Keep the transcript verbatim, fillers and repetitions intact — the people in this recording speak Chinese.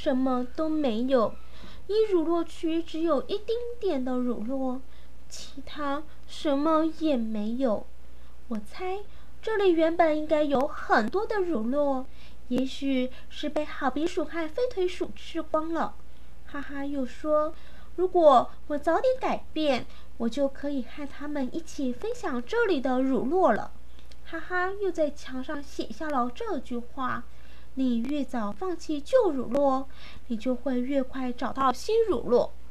什么都没有，一乳酪区只有一丁点的乳酪，其他什么也没有。我猜这里原本应该有很多的乳酪，也许是被好鼻鼠和飞腿鼠吃光了。哈哈又说，如果我早点改变，我就可以和他们一起分享这里的乳酪了。哈哈又在墙上写下了这句话，你越早放弃旧乳酪，你就会越快找到新乳酪。